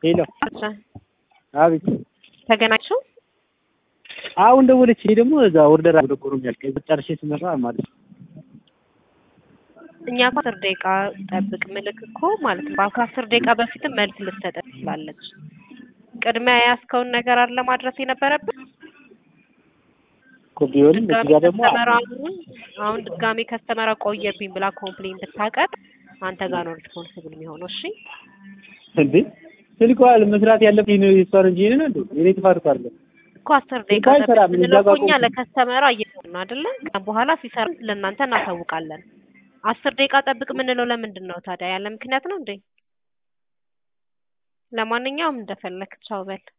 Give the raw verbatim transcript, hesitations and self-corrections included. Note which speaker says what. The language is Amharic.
Speaker 1: ሄሎ አቤት
Speaker 2: ተገናኝተው
Speaker 1: አሁን ደወለች ደግሞ እዛ ኦርደር አድርጎሩም ያልከኝ ጨርሼ ስመጣ ማለት
Speaker 2: እኛ አስር ደቂቃ ጠብቅ ምልክ እኮ ማለት ነው ከአስር ደቂቃ በፊት መልስ ልትሰጥ ትችላለች ቅድሚያ ያስከውን ነገር አለ ማድረስ የነበረበት
Speaker 1: ኮፒውን እዚጋ ደግሞ
Speaker 2: አሁን ድጋሚ ከስተመራ ቆየብኝ ብላ ኮምፕሌንት ብታቀር አንተ ጋር ነው ሪስፖንሲብል የሚሆነው እሺ እንዴ
Speaker 1: ስልኳል መስራት ያለብኝ ነው ይሷር እንጂ ነው እንዴ እኔ ተፋርኩ አይደል
Speaker 2: እኮ አስር ደቂቃ ለለቆኛ ለከስተመራ እየሆነ አይደለ በኋላ ሲሰራ ለእናንተ እናሳውቃለን አስር ደቂቃ ጠብቅ ምንለው ለምንድን ነው ታዲያ ያለ ምክንያት ነው እንዴ ለማንኛውም እንደፈለክ ቻው በል